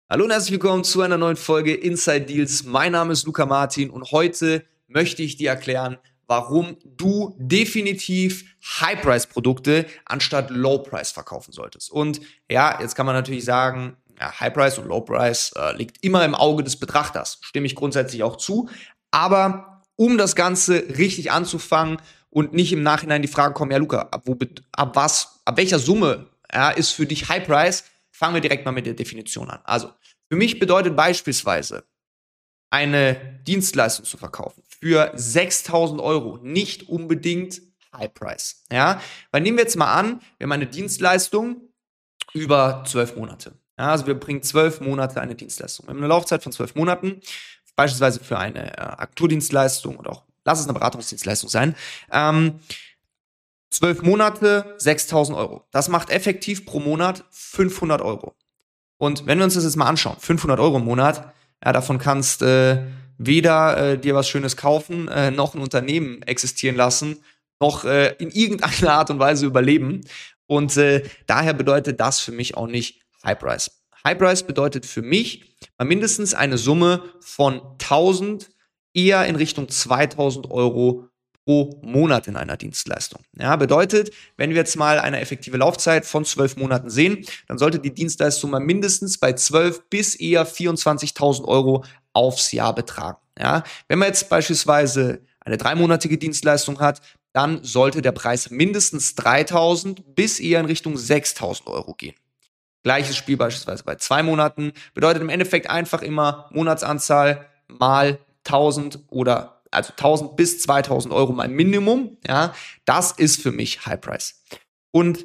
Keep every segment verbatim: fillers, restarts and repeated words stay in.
Hallo und herzlich willkommen zu einer neuen Folge Inside Deals. Mein Name ist Luca Martin und heute möchte ich dir erklären, warum du definitiv High-Price-Produkte anstatt Low-Price verkaufen solltest. Und ja, jetzt kann man natürlich sagen, ja, High-Price und Low-Price äh, liegt immer im Auge des Betrachters. Stimme ich grundsätzlich auch zu. Aber um das Ganze richtig anzufangen und nicht im Nachhinein die Frage kommen, ja Luca, ab, wo, ab was, ab welcher Summe ja, ist für dich High-Price? Fangen wir direkt mal mit der Definition an. Also, für mich bedeutet beispielsweise, eine Dienstleistung zu verkaufen für sechstausend Euro nicht unbedingt High Price. Ja? Weil nehmen wir jetzt mal an, wir haben eine Dienstleistung über zwölf Monate. Ja, also wir bringen zwölf Monate eine Dienstleistung. Wir haben eine Laufzeit von zwölf Monaten, beispielsweise für eine äh, Agenturdienstleistung oder auch, lass es eine Beratungsdienstleistung sein. Ähm, zwölf Monate, sechstausend Euro. Das macht effektiv pro Monat fünfhundert Euro. Und wenn wir uns das jetzt mal anschauen, fünfhundert Euro im Monat, ja, davon kannst äh, weder äh, dir was Schönes kaufen, äh, noch ein Unternehmen existieren lassen, noch äh, in irgendeiner Art und Weise überleben. Und äh, daher bedeutet das für mich auch nicht High Price. High Price bedeutet für mich mal mindestens eine Summe von tausend, eher in Richtung zweitausend Euro pro Monat in einer Dienstleistung. Ja, bedeutet, wenn wir jetzt mal eine effektive Laufzeit von zwölf Monaten sehen, dann sollte die Dienstleistung mal mindestens bei zwölf bis eher vierundzwanzigtausend Euro aufs Jahr betragen. Ja, wenn man jetzt beispielsweise eine dreimonatige Dienstleistung hat, dann sollte der Preis mindestens dreitausend bis eher in Richtung sechstausend Euro gehen. Gleiches Spiel beispielsweise bei zwei Monaten, bedeutet im Endeffekt einfach immer Monatsanzahl mal tausend oder also tausend bis zweitausend Euro mein Minimum, ja, das ist für mich High Price. Und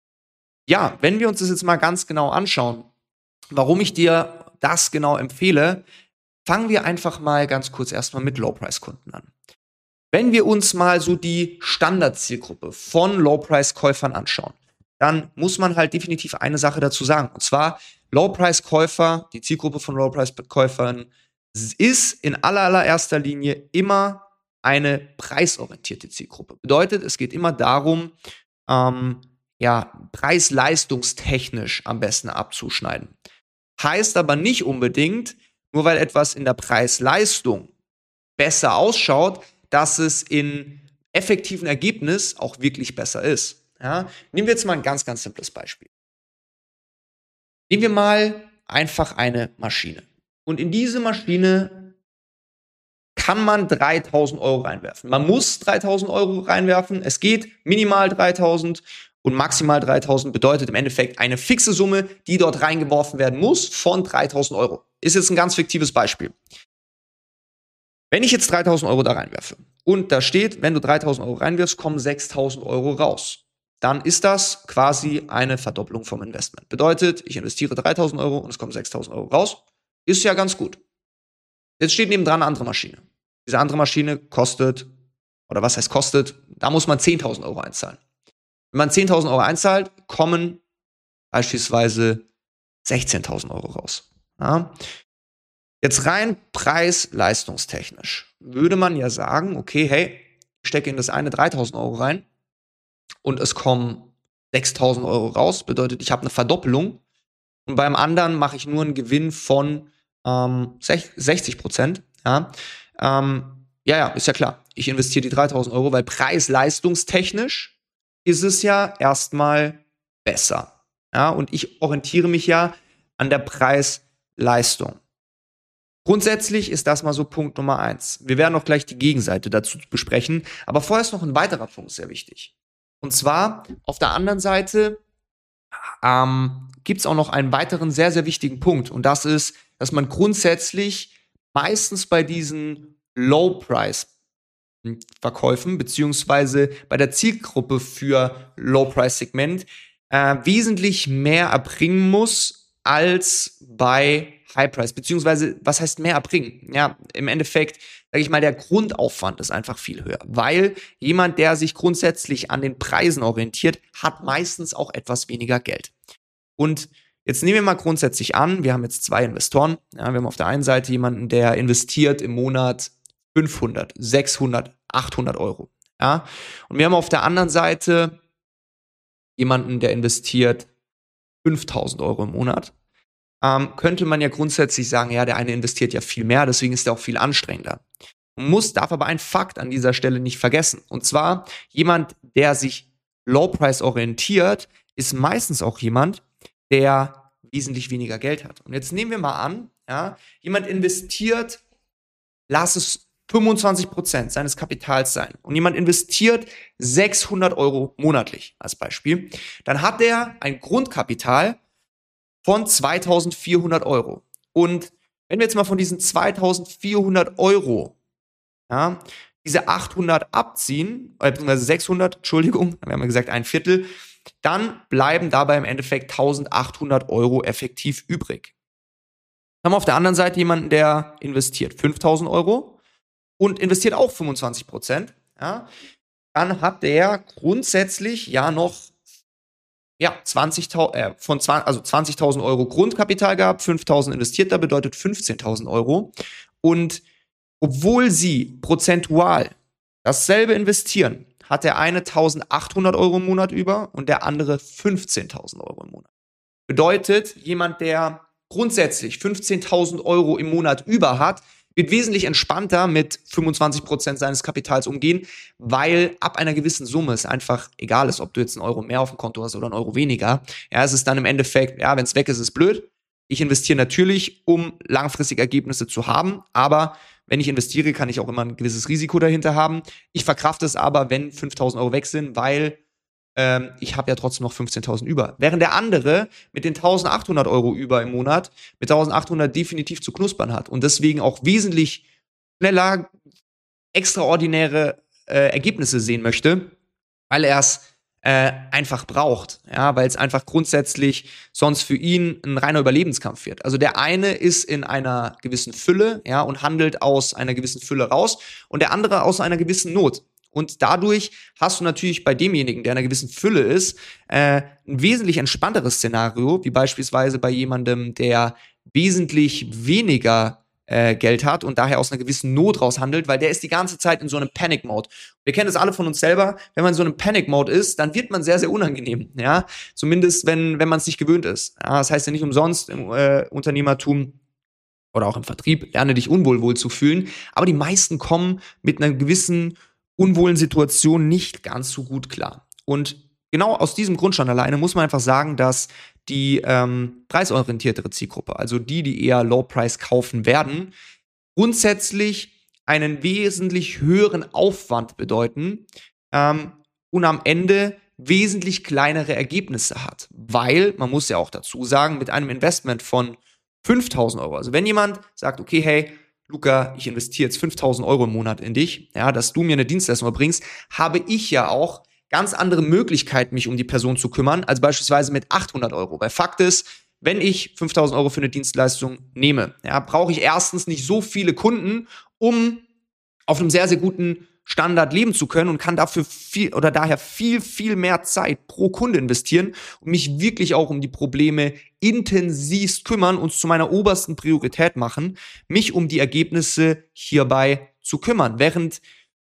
ja, wenn wir uns das jetzt mal ganz genau anschauen, warum ich dir das genau empfehle, fangen wir einfach mal ganz kurz erstmal mit Low-Price-Kunden an. Wenn wir uns mal so die Standardzielgruppe von Low-Price-Käufern anschauen, dann muss man halt definitiv eine Sache dazu sagen. Und zwar, Low-Price-Käufer, die Zielgruppe von Low-Price-Käufern, ist in allererster Linie immer eine preisorientierte Zielgruppe. Bedeutet, es geht immer darum, ähm, ja, preis-leistungstechnisch am besten abzuschneiden. Heißt aber nicht unbedingt, nur weil etwas in der Preis-Leistung besser ausschaut, dass es in effektiven Ergebnis auch wirklich besser ist. Ja? Nehmen wir jetzt mal ein ganz, ganz simples Beispiel. Nehmen wir mal einfach eine Maschine. Und in diese Maschine kann man dreitausend Euro reinwerfen. Man muss dreitausend Euro reinwerfen. Es geht minimal dreitausend und maximal dreitausend bedeutet im Endeffekt eine fixe Summe, die dort reingeworfen werden muss von dreitausend Euro. Ist jetzt ein ganz fiktives Beispiel. Wenn ich jetzt dreitausend Euro da reinwerfe und da steht, wenn du dreitausend Euro reinwirfst, kommen sechstausend Euro raus. Dann ist das quasi eine Verdopplung vom Investment. Bedeutet, ich investiere dreitausend Euro und es kommen sechstausend Euro raus. Ist ja ganz gut. Jetzt steht nebendran eine andere Maschine. Diese andere Maschine kostet, oder was heißt kostet, da muss man zehntausend Euro einzahlen. Wenn man zehntausend Euro einzahlt, kommen beispielsweise sechzehntausend Euro raus. Ja. Jetzt rein preis-leistungstechnisch würde man ja sagen, okay, hey, ich stecke in das eine dreitausend Euro rein und es kommen sechstausend Euro raus, bedeutet, ich habe eine Verdoppelung und beim anderen mache ich nur einen Gewinn von ähm, sechzig Prozent. Ja. Ähm, ja, ja, ist ja klar. Ich investiere die dreitausend Euro, weil preis-leistungstechnisch ist es ja erstmal besser. Ja, und ich orientiere mich ja an der Preis-Leistung. Grundsätzlich ist das mal so Punkt Nummer eins. Wir werden auch gleich die Gegenseite dazu besprechen, aber vorher ist noch ein weiterer Punkt sehr wichtig. Und zwar auf der anderen Seite ähm, gibt es auch noch einen weiteren sehr, sehr wichtigen Punkt. Und das ist, dass man grundsätzlich meistens bei diesen Low-Price-Verkäufen beziehungsweise bei der Zielgruppe für Low-Price-Segment äh, wesentlich mehr erbringen muss als bei High-Price, beziehungsweise was heißt mehr erbringen? Ja, im Endeffekt, sage ich mal, der Grundaufwand ist einfach viel höher, weil jemand, der sich grundsätzlich an den Preisen orientiert, hat meistens auch etwas weniger Geld. Und jetzt nehmen wir mal grundsätzlich an, wir haben jetzt zwei Investoren. Ja, wir haben auf der einen Seite jemanden, der investiert im Monat fünfhundert, sechshundert, achthundert Euro. Ja, und wir haben auf der anderen Seite jemanden, der investiert fünftausend Euro im Monat. ähm, könnte man ja grundsätzlich sagen, ja, der eine investiert ja viel mehr, deswegen ist er auch viel anstrengender. Man muss, darf aber einen Fakt an dieser Stelle nicht vergessen. Und zwar, jemand, der sich Low Price orientiert, ist meistens auch jemand, der wesentlich weniger Geld hat. Und jetzt nehmen wir mal an, ja, jemand investiert, lass es fünfundzwanzig Prozent seines Kapitals sein. Und jemand investiert sechshundert Euro monatlich als Beispiel. Dann hat er ein Grundkapital von zweitausendvierhundert Euro. Und wenn wir jetzt mal von diesen zweitausendvierhundert Euro, ja, diese achthundert abziehen, äh, beziehungsweise sechshundert, Entschuldigung, wir haben ja gesagt ein Viertel, dann bleiben dabei im Endeffekt eintausendachthundert Euro effektiv übrig. Dann haben wir auf der anderen Seite jemanden, der investiert fünftausend Euro und investiert auch fünfundzwanzig Prozent. Ja, dann hat der grundsätzlich ja noch ja, zwanzigtausend, äh, von zwanzig, also zwanzigtausend Euro Grundkapital gehabt, fünftausend investiert, da bedeutet fünfzehntausend Euro. Und obwohl sie prozentual dasselbe investieren, hat der eine eintausendachthundert Euro im Monat über und der andere fünfzehntausend Euro im Monat. Bedeutet, jemand, der grundsätzlich fünfzehntausend Euro im Monat über hat, wird wesentlich entspannter mit fünfundzwanzig Prozent seines Kapitals umgehen, weil ab einer gewissen Summe es einfach egal ist, ob du jetzt einen Euro mehr auf dem Konto hast oder einen Euro weniger. Ja, es ist dann im Endeffekt, ja, wenn es weg ist, ist es blöd. Ich investiere natürlich, um langfristig Ergebnisse zu haben, aber wenn ich investiere, kann ich auch immer ein gewisses Risiko dahinter haben. Ich verkrafte es aber, wenn fünftausend Euro weg sind, weil ähm, ich habe ja trotzdem noch fünfzehntausend über. Während der andere mit den eintausendachthundert Euro über im Monat mit eintausendachthundert definitiv zu knuspern hat und deswegen auch wesentlich schneller extraordinäre äh, Ergebnisse sehen möchte, weil er es äh, einfach braucht, ja, weil es einfach grundsätzlich sonst für ihn ein reiner Überlebenskampf wird. Also der eine ist in einer gewissen Fülle, ja, und handelt aus einer gewissen Fülle raus und der andere aus einer gewissen Not. Und dadurch hast du natürlich bei demjenigen, der in einer gewissen Fülle ist, äh, ein wesentlich entspannteres Szenario, wie beispielsweise bei jemandem, der wesentlich weniger äh, Geld hat und daher aus einer gewissen Not raus handelt, weil der ist die ganze Zeit in so einem Panic-Mode. Wir kennen das alle von uns selber, wenn man in so einem Panic-Mode ist, dann wird man sehr, sehr unangenehm, ja, zumindest wenn, wenn man es nicht gewöhnt ist. Ja, das heißt ja nicht umsonst im äh, Unternehmertum oder auch im Vertrieb, lerne dich unwohl wohl zu fühlen, aber die meisten kommen mit einer gewissen unwohlen Situation nicht ganz so gut klar. Und genau aus diesem Grund schon alleine muss man einfach sagen, dass die ähm, preisorientiertere Zielgruppe, also die, die eher Low Price kaufen werden, grundsätzlich einen wesentlich höheren Aufwand bedeuten ähm, und am Ende wesentlich kleinere Ergebnisse hat. Weil, man muss ja auch dazu sagen, mit einem Investment von fünftausend Euro, also wenn jemand sagt, okay, hey, Luca, ich investiere jetzt fünftausend Euro im Monat in dich, ja, dass du mir eine Dienstleistung erbringst, habe ich ja auch ganz andere Möglichkeiten, mich um die Person zu kümmern, als beispielsweise mit achthundert Euro. Weil Fakt ist, wenn ich fünftausend Euro für eine Dienstleistung nehme, ja, brauche ich erstens nicht so viele Kunden, um auf einem sehr, sehr guten Standard leben zu können und kann dafür viel oder daher viel, viel mehr Zeit pro Kunde investieren und mich wirklich auch um die Probleme intensivst kümmern und zu meiner obersten Priorität machen, mich um die Ergebnisse hierbei zu kümmern. Während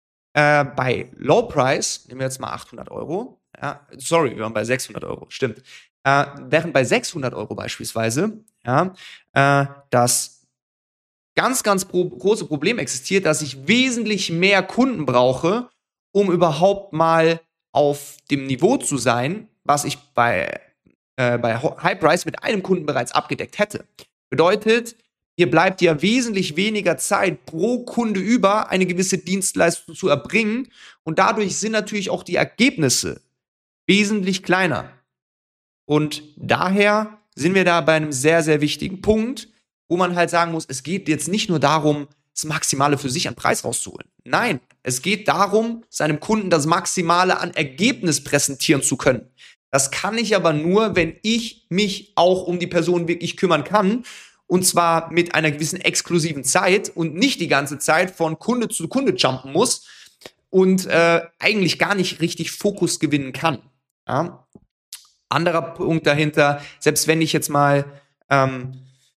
äh, bei Low Price, nehmen wir jetzt mal achthundert Euro, ja, sorry, wir waren bei sechshundert Euro, stimmt, äh, während bei sechshundert Euro beispielsweise, ja, äh, das ganz, ganz pro- große Problem existiert, dass ich wesentlich mehr Kunden brauche, um überhaupt mal auf dem Niveau zu sein, was ich bei, äh, bei High Price mit einem Kunden bereits abgedeckt hätte. Bedeutet, hier bleibt ja wesentlich weniger Zeit pro Kunde über, eine gewisse Dienstleistung zu erbringen und dadurch sind natürlich auch die Ergebnisse wesentlich kleiner. Und daher sind wir da bei einem sehr, sehr wichtigen Punkt, wo man halt sagen muss, es geht jetzt nicht nur darum, das Maximale für sich an Preis rauszuholen. Nein, es geht darum, seinem Kunden das Maximale an Ergebnis präsentieren zu können. Das kann ich aber nur, wenn ich mich auch um die Person wirklich kümmern kann. Und zwar mit einer gewissen exklusiven Zeit und nicht die ganze Zeit von Kunde zu Kunde jumpen muss und äh, eigentlich gar nicht richtig Fokus gewinnen kann. Ja? Anderer Punkt dahinter, selbst wenn ich jetzt mal ähm,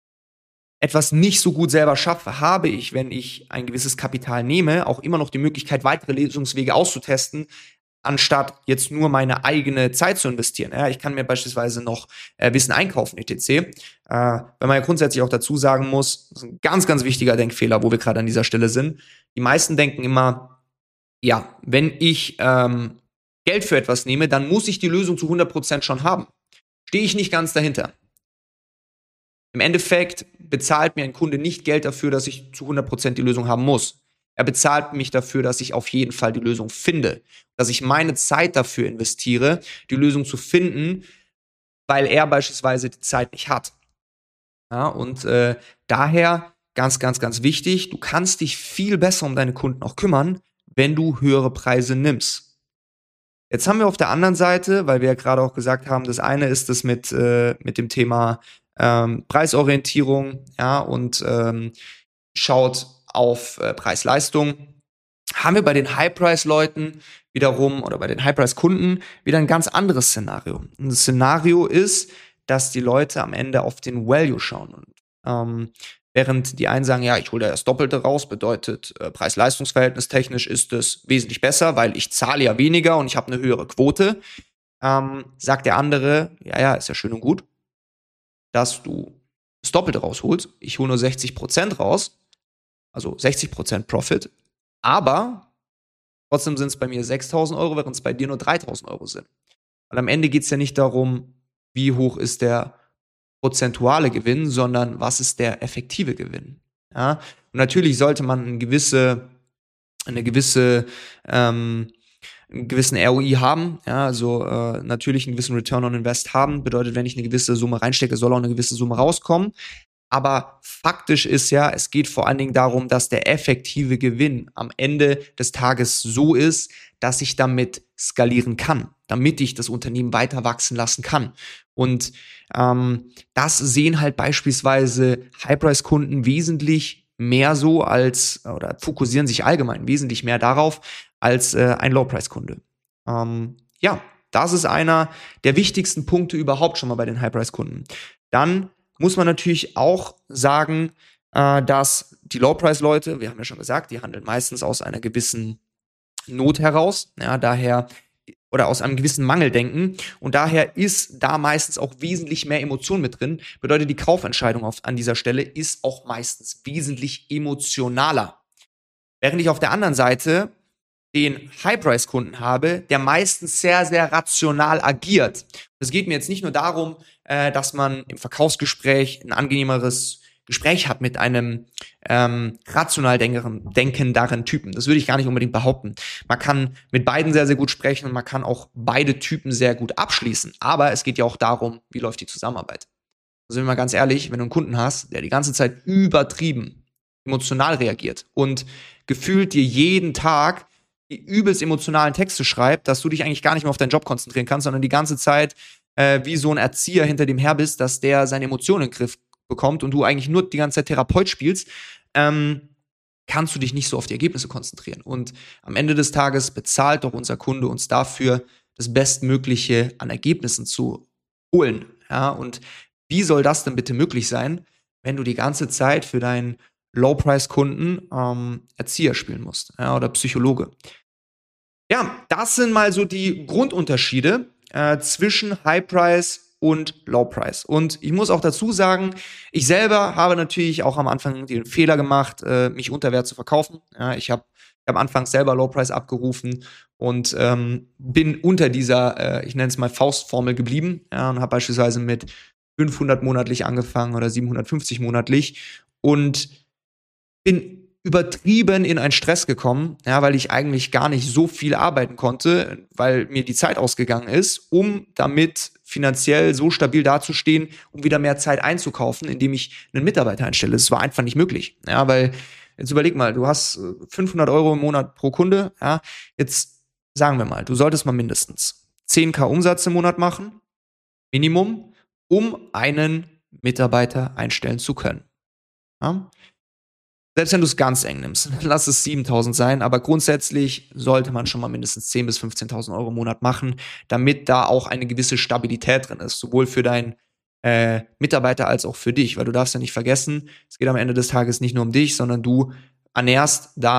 etwas nicht so gut selber schaffe, habe ich, wenn ich ein gewisses Kapital nehme, auch immer noch die Möglichkeit, weitere Lösungswege auszutesten, anstatt jetzt nur meine eigene Zeit zu investieren. Ja, ich kann mir beispielsweise noch äh, Wissen einkaufen, et cetera. Äh, wenn man ja grundsätzlich auch dazu sagen muss, das ist ein ganz, ganz wichtiger Denkfehler, wo wir gerade an dieser Stelle sind. Die meisten denken immer, ja, wenn ich ähm, Geld für etwas nehme, dann muss ich die Lösung zu hundert Prozent schon haben. Stehe ich nicht ganz dahinter. Im Endeffekt bezahlt mir ein Kunde nicht Geld dafür, dass ich zu hundert Prozent die Lösung haben muss. Er bezahlt mich dafür, dass ich auf jeden Fall die Lösung finde. Dass ich meine Zeit dafür investiere, die Lösung zu finden, weil er beispielsweise die Zeit nicht hat. Ja, und äh, daher ganz, ganz, ganz wichtig, du kannst dich viel besser um deine Kunden auch kümmern, wenn du höhere Preise nimmst. Jetzt haben wir auf der anderen Seite, weil wir ja gerade auch gesagt haben, das eine ist das mit, äh, mit dem Thema ähm, Preisorientierung, ja, und ähm, schaut auf äh, Preis-Leistung, haben wir bei den High-Price-Leuten wiederum oder bei den High-Price-Kunden wieder ein ganz anderes Szenario. Und das Szenario ist, dass die Leute am Ende auf den Value schauen. Und, ähm, während die einen sagen, ja, ich hole da das Doppelte raus, bedeutet äh, Preis-Leistungs-Verhältnis technisch ist es wesentlich besser, weil ich zahle ja weniger und ich habe eine höhere Quote, ähm, sagt der andere, ja, ja, ist ja schön und gut, dass du das Doppelte rausholst. Ich hole nur sechzig Prozent raus, also sechzig Prozent Profit, aber trotzdem sind es bei mir sechstausend Euro, während es bei dir nur dreitausend Euro sind. Und am Ende geht es ja nicht darum, wie hoch ist der prozentuale Gewinn, sondern was ist der effektive Gewinn. Ja? Und natürlich sollte man eine gewisse, eine gewisse, ähm, einen gewissen R O I haben, ja, also äh, natürlich einen gewissen Return on Invest haben, bedeutet, wenn ich eine gewisse Summe reinstecke, soll auch eine gewisse Summe rauskommen. Aber faktisch ist ja, es geht vor allen Dingen darum, dass der effektive Gewinn am Ende des Tages so ist, dass ich damit skalieren kann, damit ich das Unternehmen weiter wachsen lassen kann. Und ähm, das sehen halt beispielsweise High-Price-Kunden wesentlich mehr so als, oder fokussieren sich allgemein wesentlich mehr darauf, als äh, ein Low-Price-Kunde. Ähm, ja, das ist einer der wichtigsten Punkte überhaupt schon mal bei den High-Price-Kunden. Dann muss man natürlich auch sagen, äh, dass die Low-Price-Leute, wir haben ja schon gesagt, die handeln meistens aus einer gewissen Not heraus, ja, daher, oder aus einem gewissen Mangeldenken, und daher ist da meistens auch wesentlich mehr Emotion mit drin, bedeutet, die Kaufentscheidung auf, an dieser Stelle ist auch meistens wesentlich emotionaler. Während ich auf der anderen Seite den High-Price-Kunden habe, der meistens sehr, sehr rational agiert. Es geht mir jetzt nicht nur darum, äh, dass man im Verkaufsgespräch ein angenehmeres Gespräch hat mit einem ähm, rational denkenderen Typen. Das würde ich gar nicht unbedingt behaupten. Man kann mit beiden sehr, sehr gut sprechen und man kann auch beide Typen sehr gut abschließen. Aber es geht ja auch darum, wie läuft die Zusammenarbeit. Also sind wir mal ganz ehrlich, wenn du einen Kunden hast, der die ganze Zeit übertrieben emotional reagiert und gefühlt dir jeden Tag die übelst emotionalen Texte schreibt, dass du dich eigentlich gar nicht mehr auf deinen Job konzentrieren kannst, sondern die ganze Zeit äh, wie so ein Erzieher hinter dem her bist, dass der seine Emotionen in den Griff bekommt und du eigentlich nur die ganze Zeit Therapeut spielst, ähm, kannst du dich nicht so auf die Ergebnisse konzentrieren. Und am Ende des Tages bezahlt doch unser Kunde uns dafür, das Bestmögliche an Ergebnissen zu holen. Ja? Und wie soll das denn bitte möglich sein, wenn du die ganze Zeit für deinen Low-Price-Kunden ähm, Erzieher spielen musst, ja, oder Psychologe? Ja, das sind mal so die Grundunterschiede äh, zwischen High-Price und Low-Price. Und ich muss auch dazu sagen, ich selber habe natürlich auch am Anfang den Fehler gemacht, äh, mich unter Wert zu verkaufen. Ja, ich habe hab anfangs selber Low-Price abgerufen und ähm, bin unter dieser, äh, ich nenne es mal Faustformel geblieben, ja, und habe beispielsweise mit fünfhundert monatlich angefangen oder siebenhundertfünfzig monatlich und bin übertrieben in einen Stress gekommen, ja, weil ich eigentlich gar nicht so viel arbeiten konnte, weil mir die Zeit ausgegangen ist, um damit finanziell so stabil dazustehen, um wieder mehr Zeit einzukaufen, indem ich einen Mitarbeiter einstelle. Das war einfach nicht möglich, ja, weil jetzt überleg mal, du hast fünfhundert Euro im Monat pro Kunde, ja, jetzt sagen wir mal, du solltest mal mindestens zehntausend Umsatz im Monat machen, Minimum, um einen Mitarbeiter einstellen zu können. Ja? Selbst wenn du es ganz eng nimmst, lass es siebentausend sein, aber grundsätzlich sollte man schon mal mindestens zehntausend bis fünfzehntausend Euro im Monat machen, damit da auch eine gewisse Stabilität drin ist, sowohl für deinen äh, Mitarbeiter als auch für dich, weil du darfst ja nicht vergessen, es geht am Ende des Tages nicht nur um dich, sondern du ernährst da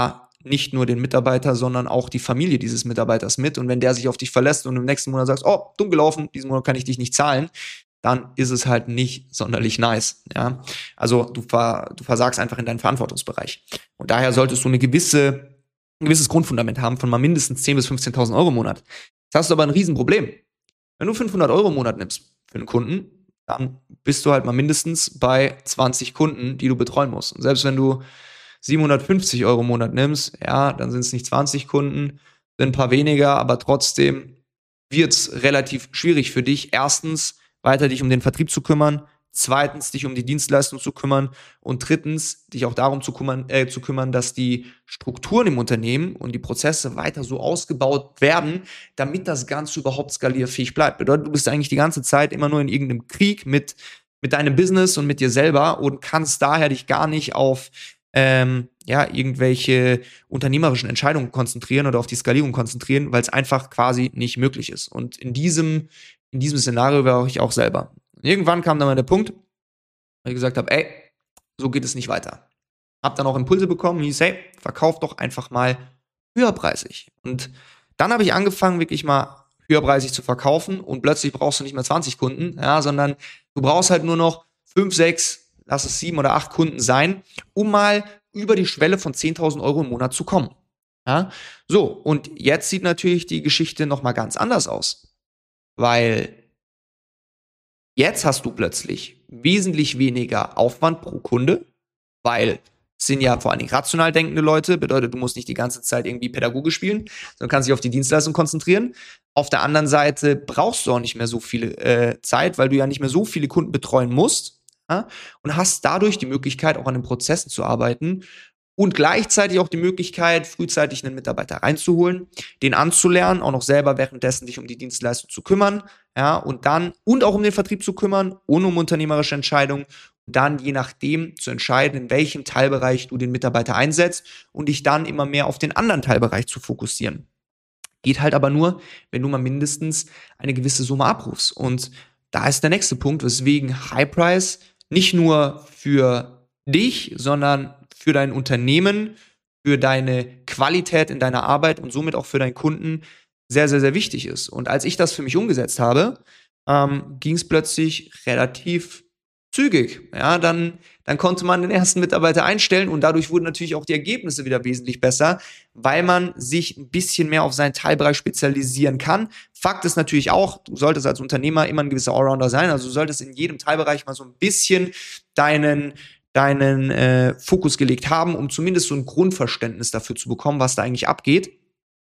nicht nur den Mitarbeiter, sondern auch die Familie dieses Mitarbeiters mit. Und wenn der sich auf dich verlässt und im nächsten Monat sagst, oh, dumm gelaufen, diesen Monat kann ich dich nicht zahlen, dann ist es halt nicht sonderlich nice. Ja? Also du, ver, du versagst einfach in deinem Verantwortungsbereich. Und daher solltest du eine gewisse, ein gewisses Grundfundament haben von mal mindestens zehntausend bis fünfzehntausend Euro im Monat. Jetzt hast du aber ein Riesenproblem. Wenn du fünfhundert Euro im Monat nimmst für einen Kunden, dann bist du halt mal mindestens bei zwanzig Kunden, die du betreuen musst. Und selbst wenn du siebenhundertfünfzig Euro im Monat nimmst, ja, dann sind es nicht zwanzig Kunden, sind ein paar weniger, aber trotzdem wird es relativ schwierig für dich. Erstens, weiter dich um den Vertrieb zu kümmern, zweitens, dich um die Dienstleistung zu kümmern und drittens, dich auch darum zu kümmern, äh, zu kümmern, dass die Strukturen im Unternehmen und die Prozesse weiter so ausgebaut werden, damit das Ganze überhaupt skalierfähig bleibt. Bedeutet, du bist eigentlich die ganze Zeit immer nur in irgendeinem Krieg mit, mit deinem Business und mit dir selber und kannst daher dich gar nicht auf ähm, ja, irgendwelche unternehmerischen Entscheidungen konzentrieren oder auf die Skalierung konzentrieren, weil es einfach quasi nicht möglich ist. Und in diesem, in diesem Szenario war ich auch selber. Und irgendwann kam dann mal der Punkt, wo ich gesagt habe, ey, so geht es nicht weiter. Hab dann auch Impulse bekommen, hieß, hey, verkauf doch einfach mal höherpreisig. Und dann habe ich angefangen, wirklich mal höherpreisig zu verkaufen und plötzlich brauchst du nicht mehr zwanzig Kunden, ja, sondern du brauchst halt nur noch fünf, sechs, lass es sieben oder acht Kunden sein, um mal über die Schwelle von zehntausend Euro im Monat zu kommen. Ja? So, und jetzt sieht natürlich die Geschichte nochmal ganz anders aus, weil jetzt hast du plötzlich wesentlich weniger Aufwand pro Kunde, weil es sind ja vor allen Dingen rational denkende Leute, bedeutet, du musst nicht die ganze Zeit irgendwie Pädagoge spielen, sondern kannst dich auf die Dienstleistung konzentrieren. Auf der anderen Seite brauchst du auch nicht mehr so viel äh, Zeit, weil du ja nicht mehr so viele Kunden betreuen musst, ja? Und hast dadurch die Möglichkeit, auch an den Prozessen zu arbeiten und gleichzeitig auch die Möglichkeit, frühzeitig einen Mitarbeiter reinzuholen, den anzulernen, auch noch selber währenddessen dich um die Dienstleistung zu kümmern, ja, und dann, und auch um den Vertrieb zu kümmern und um unternehmerische Entscheidungen, und dann je nachdem zu entscheiden, in welchem Teilbereich du den Mitarbeiter einsetzt und dich dann immer mehr auf den anderen Teilbereich zu fokussieren. Geht halt aber nur, wenn du mal mindestens eine gewisse Summe abrufst. Und da ist der nächste Punkt, weswegen High Price nicht nur für dich, sondern für dein Unternehmen, für deine Qualität in deiner Arbeit und somit auch für deinen Kunden sehr, sehr, sehr wichtig ist. Und als ich das für mich umgesetzt habe, ähm, ging es plötzlich relativ zügig. Ja, dann, dann konnte man den ersten Mitarbeiter einstellen und dadurch wurden natürlich auch die Ergebnisse wieder wesentlich besser, weil man sich ein bisschen mehr auf seinen Teilbereich spezialisieren kann. Fakt ist natürlich auch, du solltest als Unternehmer immer ein gewisser Allrounder sein, also du solltest in jedem Teilbereich mal so ein bisschen deinen deinen äh, Fokus gelegt haben, um zumindest so ein Grundverständnis dafür zu bekommen, was da eigentlich abgeht.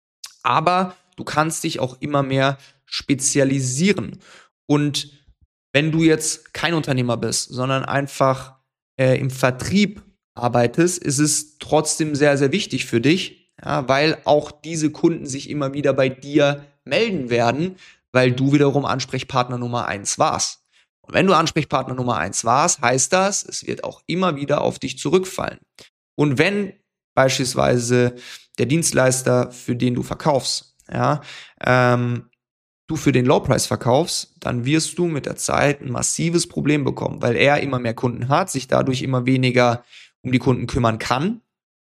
Aber du kannst dich auch immer mehr spezialisieren. Und wenn du jetzt kein Unternehmer bist, sondern einfach äh, im Vertrieb arbeitest, ist es trotzdem sehr, sehr wichtig für dich, ja, weil auch diese Kunden sich immer wieder bei dir melden werden, weil du wiederum Ansprechpartner Nummer eins warst. Und wenn du Ansprechpartner Nummer eins warst, heißt das, es wird auch immer wieder auf dich zurückfallen. Und wenn beispielsweise der Dienstleister, für den du verkaufst, ja, ähm, du für den Low-Price verkaufst, dann wirst du mit der Zeit ein massives Problem bekommen, weil er immer mehr Kunden hat, sich dadurch immer weniger um die Kunden kümmern kann,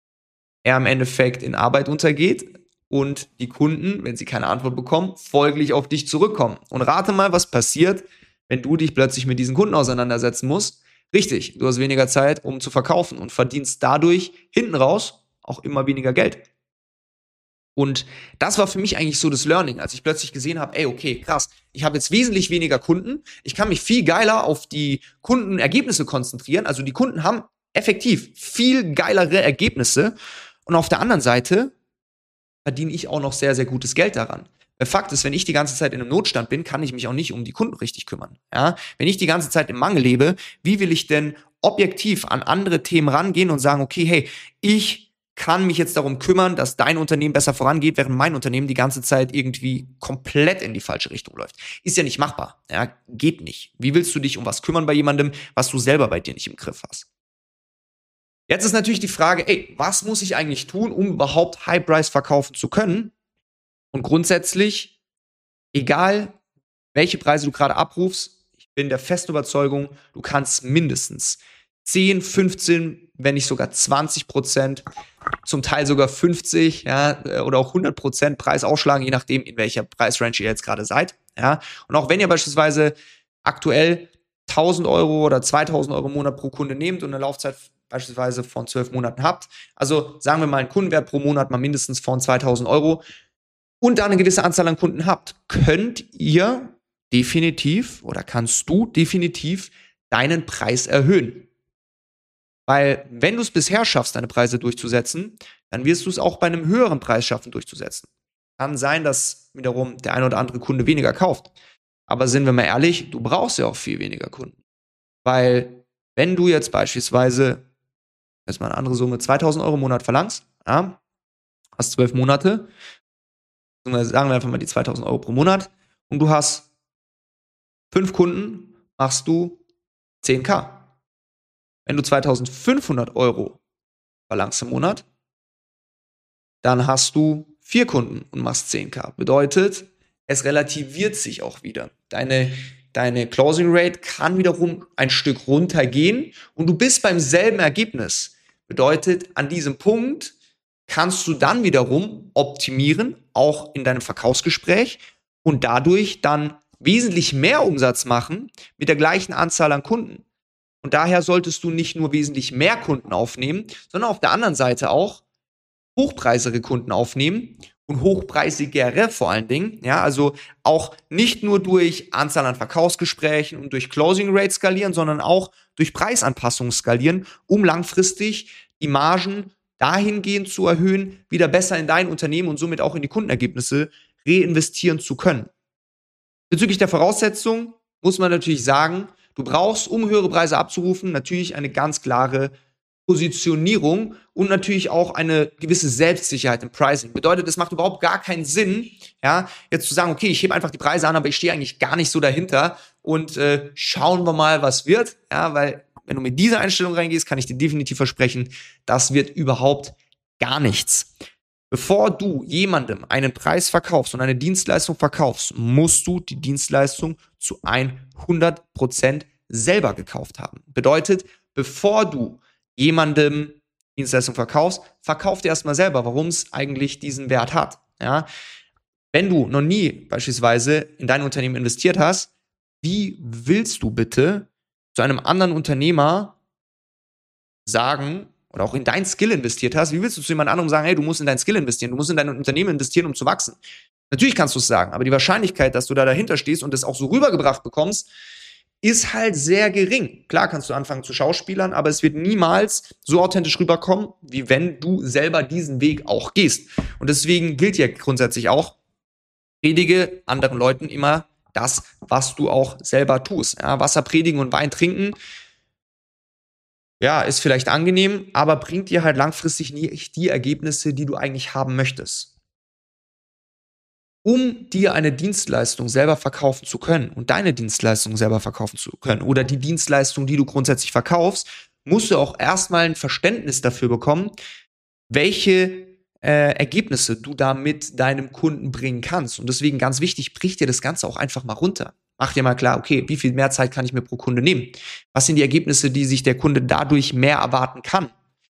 er im Endeffekt in Arbeit untergeht und die Kunden, wenn sie keine Antwort bekommen, folglich auf dich zurückkommen. Und rate mal, was passiert, wenn du dich plötzlich mit diesen Kunden auseinandersetzen musst. Richtig, du hast weniger Zeit, um zu verkaufen und verdienst dadurch hinten raus auch immer weniger Geld. Und das war für mich eigentlich so das Learning, als ich plötzlich gesehen habe, ey, okay, krass, ich habe jetzt wesentlich weniger Kunden, ich kann mich viel geiler auf die Kundenergebnisse konzentrieren, also die Kunden haben effektiv viel geilere Ergebnisse und auf der anderen Seite verdiene ich auch noch sehr, sehr gutes Geld daran. Der Fakt ist, wenn ich die ganze Zeit in einem Notstand bin, kann ich mich auch nicht um die Kunden richtig kümmern. Ja? Wenn ich die ganze Zeit im Mangel lebe, wie will ich denn objektiv an andere Themen rangehen und sagen, okay, hey, ich kann mich jetzt darum kümmern, dass dein Unternehmen besser vorangeht, während mein Unternehmen die ganze Zeit irgendwie komplett in die falsche Richtung läuft. Ist ja nicht machbar. Ja, geht nicht. Wie willst du dich um was kümmern bei jemandem, was du selber bei dir nicht im Griff hast? Jetzt ist natürlich die Frage, ey, was muss ich eigentlich tun, um überhaupt High Price verkaufen zu können? Und grundsätzlich, egal welche Preise du gerade abrufst, ich bin der festen Überzeugung, du kannst mindestens zehn, fünfzehn, wenn nicht sogar zwanzig Prozent, zum Teil sogar fünfzig, ja, oder auch hundert Prozent Preis aufschlagen, je nachdem, in welcher Preisrange ihr jetzt gerade seid. Ja. Und auch wenn ihr beispielsweise aktuell tausend Euro oder zweitausend Euro im Monat pro Kunde nehmt und eine Laufzeit beispielsweise von zwölf Monaten habt, also sagen wir mal einen Kundenwert pro Monat mal mindestens von zweitausend Euro und da eine gewisse Anzahl an Kunden habt, könnt ihr definitiv oder kannst du definitiv deinen Preis erhöhen. Weil wenn du es bisher schaffst, deine Preise durchzusetzen, dann wirst du es auch bei einem höheren Preis schaffen, durchzusetzen. Kann sein, dass wiederum der ein oder andere Kunde weniger kauft. Aber sind wir mal ehrlich, du brauchst ja auch viel weniger Kunden. Weil wenn du jetzt beispielsweise, jetzt mal eine andere Summe, zweitausend Euro im Monat verlangst, ja, hast zwölf Monate, sagen wir einfach mal die zweitausend Euro pro Monat und du hast fünf Kunden, machst du zehntausend. Wenn du zweitausendfünfhundert Euro verlangst im Monat, dann hast du vier Kunden und machst zehntausend. Bedeutet, es relativiert sich auch wieder. Deine, deine Closing Rate kann wiederum ein Stück runtergehen und du bist beim selben Ergebnis. Bedeutet, an diesem Punkt kannst du dann wiederum optimieren, auch in deinem Verkaufsgespräch und dadurch dann wesentlich mehr Umsatz machen mit der gleichen Anzahl an Kunden. Und daher solltest du nicht nur wesentlich mehr Kunden aufnehmen, sondern auf der anderen Seite auch hochpreisigere Kunden aufnehmen und hochpreisigere vor allen Dingen. Ja, also auch nicht nur durch Anzahl an Verkaufsgesprächen und durch Closing Rate skalieren, sondern auch durch Preisanpassungen skalieren, um langfristig die Margen dahingehend zu erhöhen, wieder besser in dein Unternehmen und somit auch in die Kundenergebnisse reinvestieren zu können. Bezüglich der Voraussetzungen muss man natürlich sagen, du brauchst, um höhere Preise abzurufen, natürlich eine ganz klare Positionierung und natürlich auch eine gewisse Selbstsicherheit im Pricing. Bedeutet, es macht überhaupt gar keinen Sinn, ja, jetzt zu sagen, okay, ich hebe einfach die Preise an, aber ich stehe eigentlich gar nicht so dahinter und äh, schauen wir mal, was wird, ja, weil wenn du mit dieser Einstellung reingehst, kann ich dir definitiv versprechen, das wird überhaupt gar nichts. Bevor du jemandem einen Preis verkaufst und eine Dienstleistung verkaufst, musst du die Dienstleistung zu hundert Prozent selber gekauft haben. Bedeutet, bevor du jemandem Dienstleistung verkaufst, verkauf dir erstmal selber, warum es eigentlich diesen Wert hat. Ja? Wenn du noch nie beispielsweise in dein Unternehmen investiert hast, wie willst du bitte zu einem anderen Unternehmer sagen, oder auch in dein Skill investiert hast, wie willst du zu jemand anderem sagen, hey, du musst in dein Skill investieren, du musst in dein Unternehmen investieren, um zu wachsen? Natürlich kannst du es sagen, aber die Wahrscheinlichkeit, dass du da dahinter stehst und es auch so rübergebracht bekommst, ist halt sehr gering. Klar kannst du anfangen zu schauspielern, aber es wird niemals so authentisch rüberkommen, wie wenn du selber diesen Weg auch gehst. Und deswegen gilt ja grundsätzlich auch, predige anderen Leuten immer das, was du auch selber tust. Ja, Wasser predigen und Wein trinken, ja, ist vielleicht angenehm, aber bringt dir halt langfristig nicht die Ergebnisse, die du eigentlich haben möchtest. Um dir eine Dienstleistung selber verkaufen zu können und deine Dienstleistung selber verkaufen zu können oder die Dienstleistung, die du grundsätzlich verkaufst, musst du auch erstmal ein Verständnis dafür bekommen, welche äh, Ergebnisse du da mit deinem Kunden bringen kannst. Und deswegen ganz wichtig, brich dir das Ganze auch einfach mal runter. Mach dir mal klar, okay, wie viel mehr Zeit kann ich mir pro Kunde nehmen? Was sind die Ergebnisse, die sich der Kunde dadurch mehr erwarten kann?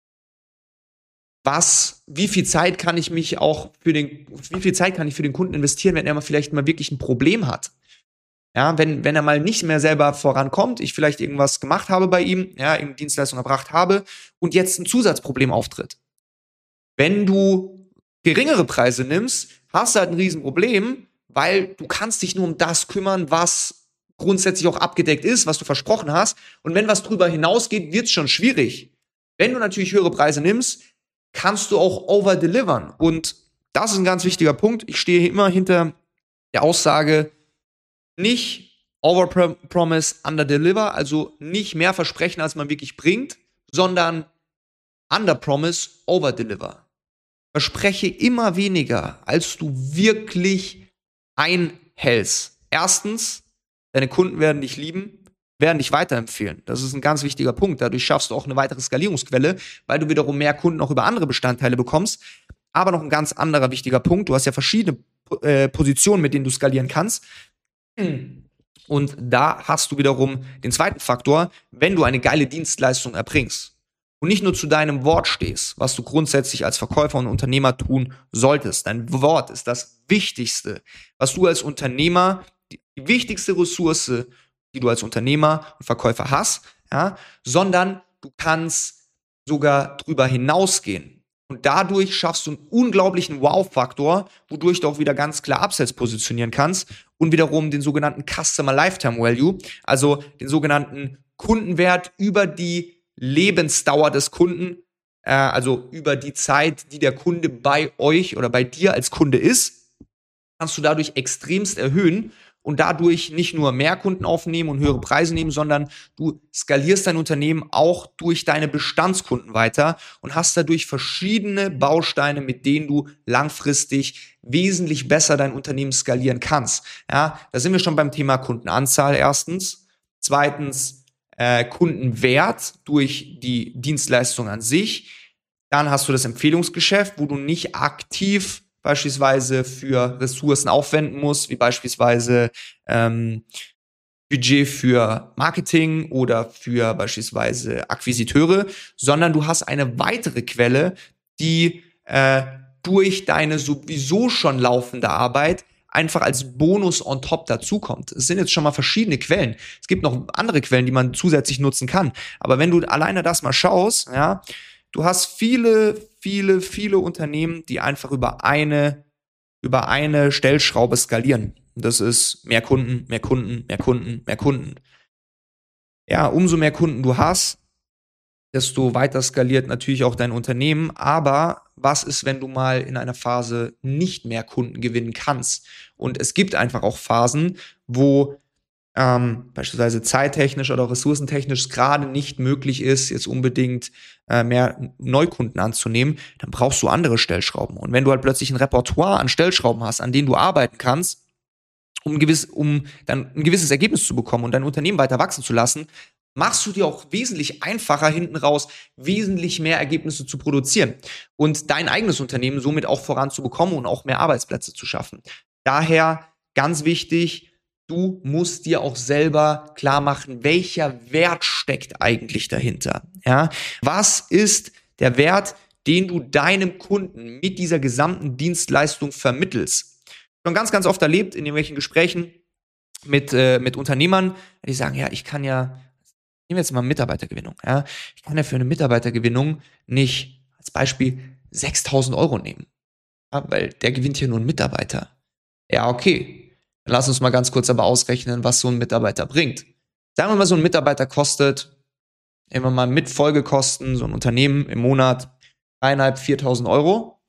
Was, wie viel Zeit kann ich mich auch für den, wie viel Zeit kann ich für den Kunden investieren, wenn er mal vielleicht mal wirklich ein Problem hat? Ja, wenn, wenn er mal nicht mehr selber vorankommt, ich vielleicht irgendwas gemacht habe bei ihm, ja, ihm Dienstleistung erbracht habe und jetzt ein Zusatzproblem auftritt. Wenn du geringere Preise nimmst, hast du halt ein Riesenproblem, weil du kannst dich nur um das kümmern, was grundsätzlich auch abgedeckt ist, was du versprochen hast. Und wenn was drüber hinausgeht, wird es schon schwierig. Wenn du natürlich höhere Preise nimmst, kannst du auch overdelivern. Und das ist ein ganz wichtiger Punkt. Ich stehe immer hinter der Aussage, nicht overpromise, underdeliver, also nicht mehr versprechen, als man wirklich bringt, sondern underpromise, overdeliver. Verspreche immer weniger, als du wirklich einhältst. Erstens, deine Kunden werden dich lieben, werden dich weiterempfehlen. Das ist ein ganz wichtiger Punkt. Dadurch schaffst du auch eine weitere Skalierungsquelle, weil du wiederum mehr Kunden auch über andere Bestandteile bekommst. Aber noch ein ganz anderer wichtiger Punkt. Du hast ja verschiedene äh, Positionen, mit denen du skalieren kannst. Und da hast du wiederum den zweiten Faktor, wenn du eine geile Dienstleistung erbringst und nicht nur zu deinem Wort stehst, was du grundsätzlich als Verkäufer und Unternehmer tun solltest. Dein Wort ist das Wichtigste, was du als Unternehmer, die wichtigste Ressource, die du als Unternehmer und Verkäufer hast, ja, sondern du kannst sogar drüber hinausgehen. Und dadurch schaffst du einen unglaublichen Wow-Faktor, wodurch du auch wieder ganz klar Upsells positionieren kannst und wiederum den sogenannten Customer Lifetime Value, also den sogenannten Kundenwert über die Lebensdauer des Kunden, äh, also über die Zeit, die der Kunde bei euch oder bei dir als Kunde ist, kannst du dadurch extremst erhöhen und dadurch nicht nur mehr Kunden aufnehmen und höhere Preise nehmen, sondern du skalierst dein Unternehmen auch durch deine Bestandskunden weiter und hast dadurch verschiedene Bausteine, mit denen du langfristig wesentlich besser dein Unternehmen skalieren kannst. Ja, da sind wir schon beim Thema Kundenanzahl erstens. Zweitens äh, Kundenwert durch die Dienstleistung an sich. Dann hast du das Empfehlungsgeschäft, wo du nicht aktiv beispielsweise für Ressourcen aufwenden musst, wie beispielsweise ähm, Budget für Marketing oder für beispielsweise Akquisiteure, sondern du hast eine weitere Quelle, die äh, durch deine sowieso schon laufende Arbeit einfach als Bonus on top dazukommt. Es sind jetzt schon mal verschiedene Quellen. Es gibt noch andere Quellen, die man zusätzlich nutzen kann. Aber wenn du alleine das mal schaust, ja, du hast viele, viele, viele Unternehmen, die einfach über eine, über eine Stellschraube skalieren. Das ist mehr Kunden, mehr Kunden, mehr Kunden, mehr Kunden. Ja, umso mehr Kunden du hast, desto weiter skaliert natürlich auch dein Unternehmen. Aber was ist, wenn du mal in einer Phase nicht mehr Kunden gewinnen kannst? Und es gibt einfach auch Phasen, wo Ähm, beispielsweise zeittechnisch oder ressourcentechnisch gerade nicht möglich ist, jetzt unbedingt äh, mehr Neukunden anzunehmen, dann brauchst du andere Stellschrauben. Und wenn du halt plötzlich ein Repertoire an Stellschrauben hast, an denen du arbeiten kannst, um, gewiss, um dann ein gewisses Ergebnis zu bekommen und dein Unternehmen weiter wachsen zu lassen, machst du dir auch wesentlich einfacher hinten raus, wesentlich mehr Ergebnisse zu produzieren und dein eigenes Unternehmen somit auch voranzubekommen und auch mehr Arbeitsplätze zu schaffen. Daher ganz wichtig, du musst dir auch selber klar machen, welcher Wert steckt eigentlich dahinter. Ja? Was ist der Wert, den du deinem Kunden mit dieser gesamten Dienstleistung vermittelst? Schon ganz, ganz oft erlebt in irgendwelchen Gesprächen mit, äh, mit Unternehmern, die sagen, ja, ich kann ja, nehmen wir jetzt mal Mitarbeitergewinnung, ja, ich kann ja für eine Mitarbeitergewinnung nicht als Beispiel sechstausend Euro nehmen, ja, weil der gewinnt ja nur einen Mitarbeiter. Ja, okay. Lass uns mal ganz kurz aber ausrechnen, was so ein Mitarbeiter bringt. Sagen wir mal, so ein Mitarbeiter kostet, immer mal mit Folgekosten, so ein Unternehmen im Monat dreieinhalb, viertausend Euro.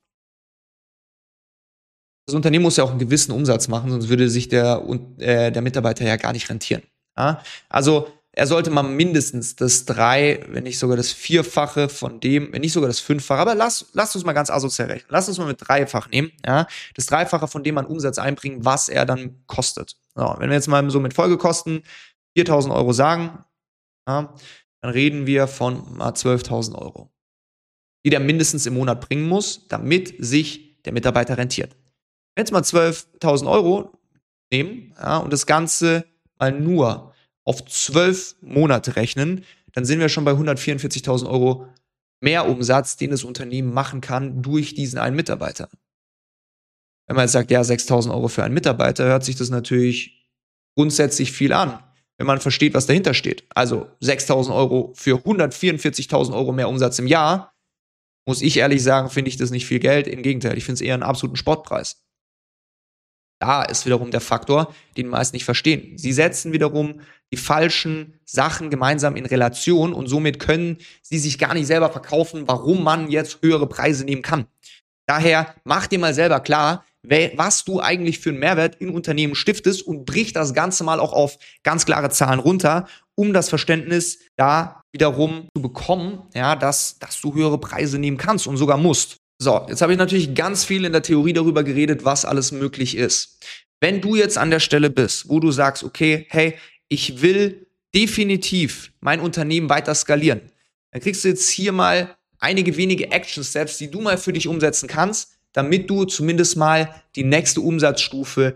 Das Unternehmen muss ja auch einen gewissen Umsatz machen, sonst würde sich der, äh, der Mitarbeiter ja gar nicht rentieren. Ja? Also er sollte mal mindestens das drei, wenn nicht sogar das Vierfache von dem, wenn nicht sogar das Fünffache, aber lass, lass uns mal ganz asozial rechnen. Lass uns mal mit Dreifach nehmen, ja, das Dreifache von dem an Umsatz einbringen, was er dann kostet. So, wenn wir jetzt mal so mit Folgekosten viertausend Euro sagen, ja, dann reden wir von mal zwölftausend Euro, die der mindestens im Monat bringen muss, damit sich der Mitarbeiter rentiert. Wenn wir jetzt mal zwölftausend Euro nehmen, ja, und das Ganze mal nur auf zwölf Monate rechnen, dann sind wir schon bei hundertvierundvierzigtausend Euro mehr Umsatz, den das Unternehmen machen kann durch diesen einen Mitarbeiter. Wenn man jetzt sagt, ja, sechstausend Euro für einen Mitarbeiter, hört sich das natürlich grundsätzlich viel an, wenn man versteht, was dahinter steht. Also sechstausend Euro für hundertvierundvierzigtausend Euro mehr Umsatz im Jahr, muss ich ehrlich sagen, finde ich das nicht viel Geld. Im Gegenteil, ich finde es eher einen absoluten Spottpreis. Da ist wiederum der Faktor, den die meisten nicht verstehen. Sie setzen wiederum die falschen Sachen gemeinsam in Relation und somit können sie sich gar nicht selber verkaufen, warum man jetzt höhere Preise nehmen kann. Daher mach dir mal selber klar, was du eigentlich für einen Mehrwert in Unternehmen stiftest und brich das Ganze mal auch auf ganz klare Zahlen runter, um das Verständnis da wiederum zu bekommen, ja, dass, dass du höhere Preise nehmen kannst und sogar musst. So, jetzt habe ich natürlich ganz viel in der Theorie darüber geredet, was alles möglich ist. Wenn du jetzt an der Stelle bist, wo du sagst, okay, hey, ich will definitiv mein Unternehmen weiter skalieren, dann kriegst du jetzt hier mal einige wenige Action Steps, die du mal für dich umsetzen kannst, damit du zumindest mal die nächste Umsatzstufe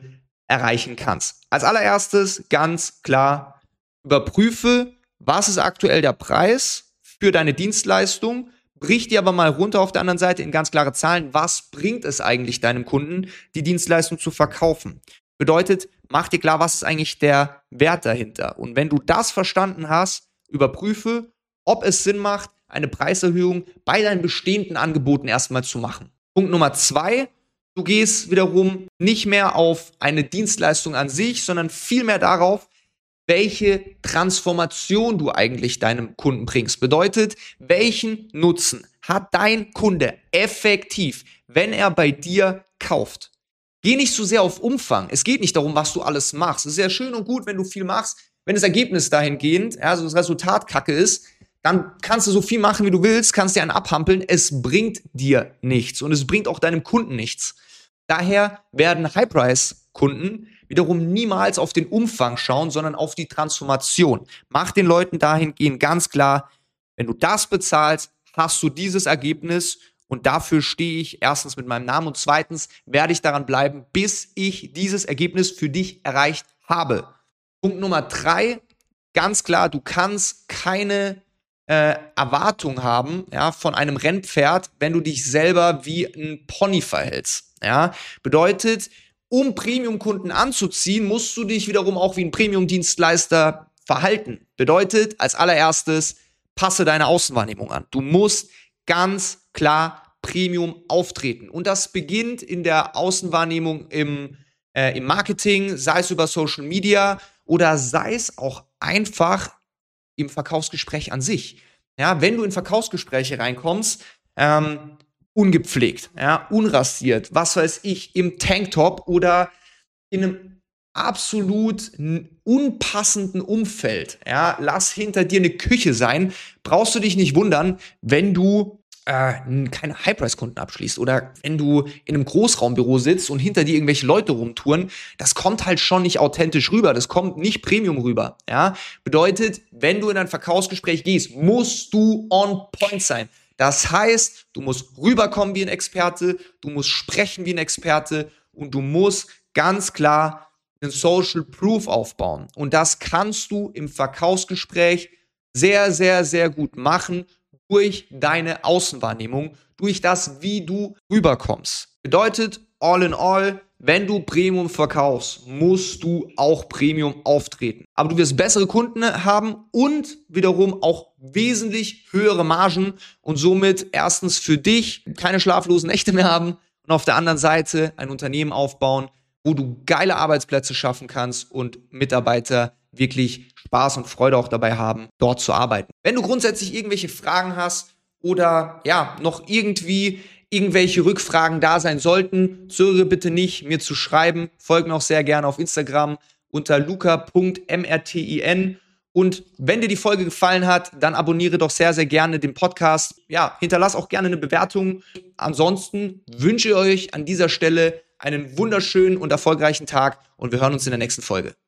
erreichen kannst. Als allererstes ganz klar, überprüfe, was ist aktuell der Preis für deine Dienstleistung, brich die aber mal runter auf der anderen Seite in ganz klare Zahlen, was bringt es eigentlich deinem Kunden, die Dienstleistung zu verkaufen. Bedeutet, mach dir klar, was ist eigentlich der Wert dahinter. Und wenn du das verstanden hast, überprüfe, ob es Sinn macht, eine Preiserhöhung bei deinen bestehenden Angeboten erstmal zu machen. Punkt Nummer zwei, du gehst wiederum nicht mehr auf eine Dienstleistung an sich, sondern vielmehr darauf, welche Transformation du eigentlich deinem Kunden bringst. Bedeutet, welchen Nutzen hat dein Kunde effektiv, wenn er bei dir kauft? Geh nicht so sehr auf Umfang. Es geht nicht darum, was du alles machst. Es ist ja schön und gut, wenn du viel machst. Wenn das Ergebnis dahingehend, also das Resultat kacke ist, dann kannst du so viel machen, wie du willst, kannst dir einen abhampeln. Es bringt dir nichts und es bringt auch deinem Kunden nichts. Daher werden High-Price-Kunden wiederum niemals auf den Umfang schauen, sondern auf die Transformation. Mach den Leuten dahingehend ganz klar, wenn du das bezahlst, hast du dieses Ergebnis und dafür stehe ich erstens mit meinem Namen und zweitens werde ich daran bleiben, bis ich dieses Ergebnis für dich erreicht habe. Punkt Nummer drei, ganz klar, du kannst keine äh, Erwartung haben, ja, von einem Rennpferd, wenn du dich selber wie ein Pony verhältst. Ja? Bedeutet, um Premium-Kunden anzuziehen, musst du dich wiederum auch wie ein Premium-Dienstleister verhalten. Bedeutet, als allererstes, passe deine Außenwahrnehmung an. Du musst ganz klar Premium auftreten. Und das beginnt in der Außenwahrnehmung im, äh, im Marketing, sei es über Social Media oder sei es auch einfach im Verkaufsgespräch an sich. Ja, wenn du in Verkaufsgespräche reinkommst, ähm, ungepflegt, ja, unrasiert, was weiß ich, im Tanktop oder in einem absolut unpassenden Umfeld, ja, lass hinter dir eine Küche sein, brauchst du dich nicht wundern, wenn du äh, keine High-Price-Kunden abschließt oder wenn du in einem Großraumbüro sitzt und hinter dir irgendwelche Leute rumtouren, das kommt halt schon nicht authentisch rüber, das kommt nicht Premium rüber, ja, bedeutet, wenn du in ein Verkaufsgespräch gehst, musst du on point sein. Das heißt, du musst rüberkommen wie ein Experte, du musst sprechen wie ein Experte und du musst ganz klar einen Social Proof aufbauen. Und das kannst du im Verkaufsgespräch sehr, sehr, sehr gut machen durch deine Außenwahrnehmung, durch das, wie du rüberkommst. Bedeutet, all in all, wenn du Premium verkaufst, musst du auch Premium auftreten. Aber du wirst bessere Kunden haben und wiederum auch wesentlich höhere Margen und somit erstens für dich keine schlaflosen Nächte mehr haben und auf der anderen Seite ein Unternehmen aufbauen, wo du geile Arbeitsplätze schaffen kannst und Mitarbeiter wirklich Spaß und Freude auch dabei haben, dort zu arbeiten. Wenn du grundsätzlich irgendwelche Fragen hast oder ja, noch irgendwie irgendwelche Rückfragen da sein sollten, zögere bitte nicht, mir zu schreiben. Folge mir auch sehr gerne auf Instagram unter luca punkt mrtin. Und wenn dir die Folge gefallen hat, dann abonniere doch sehr, sehr gerne den Podcast. Ja, hinterlass auch gerne eine Bewertung. Ansonsten wünsche ich euch an dieser Stelle einen wunderschönen und erfolgreichen Tag und wir hören uns in der nächsten Folge.